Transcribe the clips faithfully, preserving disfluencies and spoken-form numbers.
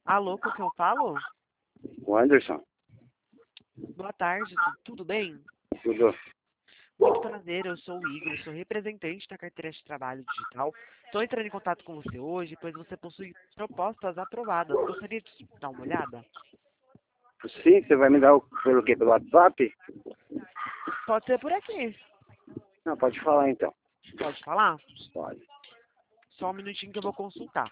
Alô, com quem eu falo? O Anderson. Boa tarde, tudo bem? Tudo. Muito prazer, eu sou o Igor, sou representante da carteira de trabalho digital. Estou entrando em contato com você hoje, pois você possui propostas aprovadas. Gostaria de dar uma olhada? Sim, você vai me dar o, pelo quê? Pelo WhatsApp? Pode ser por aqui. Não, pode falar então. Pode falar? Pode. Só um minutinho que eu vou consultar.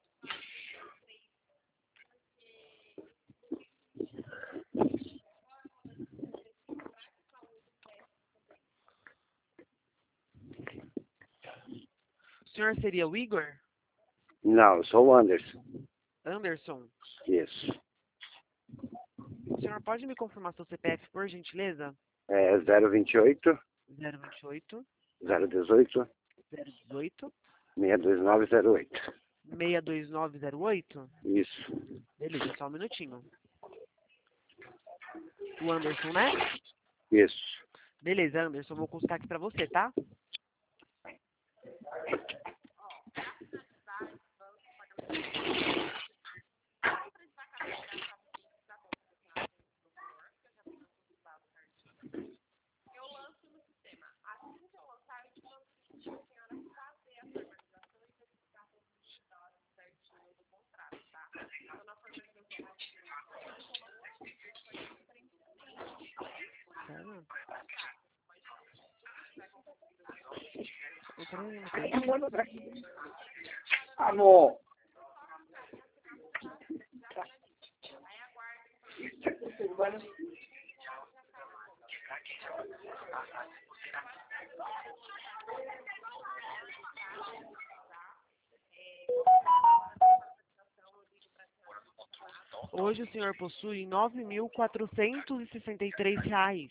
O senhor seria o Igor? Não, eu sou o Anderson. Anderson? Isso. O senhor pode me confirmar seu C P F, por gentileza? É zero vinte e oito, zero vinte e oito, zero dezoito, zero dezoito, seis dois nove zero oito. seis dois nove zero oito? Isso. Beleza, só um minutinho. O Anderson, né? Isso. Beleza, Anderson, vou consultar aqui pra você, tá? Sério? Peraí, não tem. Amor. Hoje o senhor possui nove mil quatrocentos e sessenta e três reais.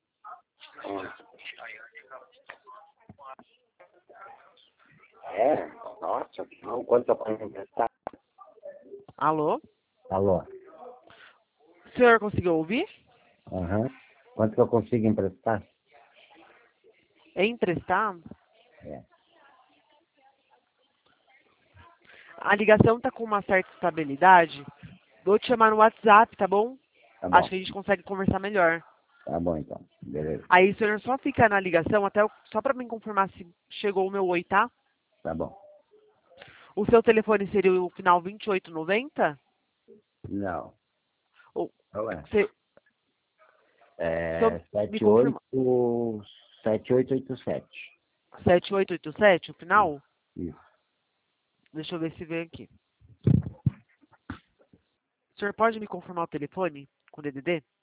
É? Nossa, não, quanto eu posso emprestar? Alô? Alô? O senhor conseguiu ouvir? Aham. Quanto que eu consigo emprestar? Emprestar? É. A ligação tá com uma certa estabilidade. Vou te chamar no WhatsApp, tá bom? Tá bom. Acho que a gente consegue conversar melhor. Tá bom então. Beleza. Aí o senhor só fica na ligação até eu, só pra mim confirmar se chegou o meu oi, tá? Tá bom. O seu telefone seria o final vinte e oito noventa? Não. Ou Ué. você É só me sete confirma? oito sete oito oito sete. sete oito oito sete, o final? Isso. Deixa eu ver se vem aqui. O senhor pode me confirmar o telefone com D D D?